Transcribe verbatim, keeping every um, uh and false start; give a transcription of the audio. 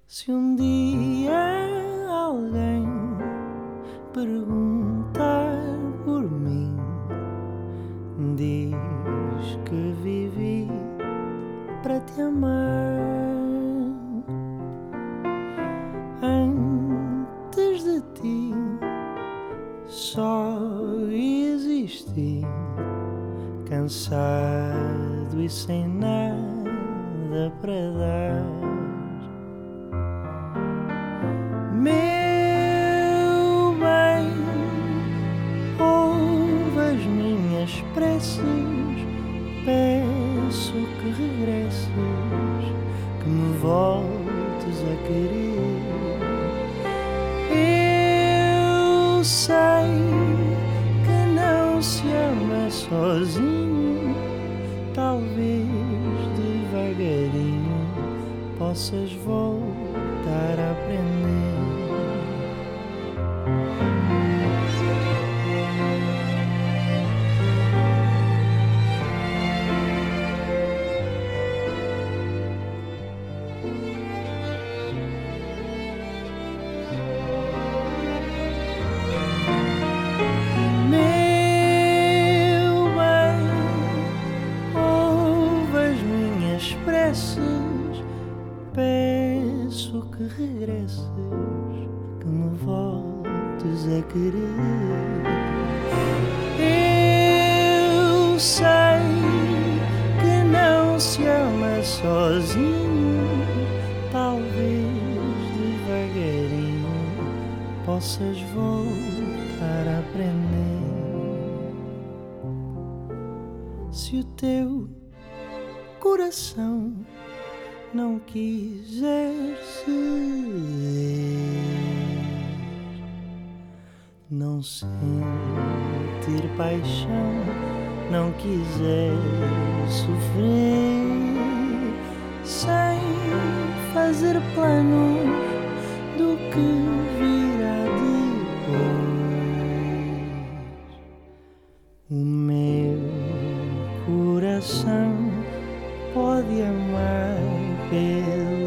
Se um dia alguém perguntar por mim, diz que vivi para te amar. Antes de ti só existi, cansado e sem nada para dar. Meu bem, ouve as minhas preces, peço que regresses, que me voltes a querer. Eu sei que não se ama sozinho, talvez devagarinho possas voltar a aprender. Meu bem, ouve as minhas preces, peço que regresses, que me voltes a querer. Eu sei que não se ama sozinho, talvez devagarinho possas voltar a aprender. Se o teu coração não quiser ceder, não sentir paixão, não quiser sofrer, sem fazer planos do que virá depois, o meu coração pode amar pela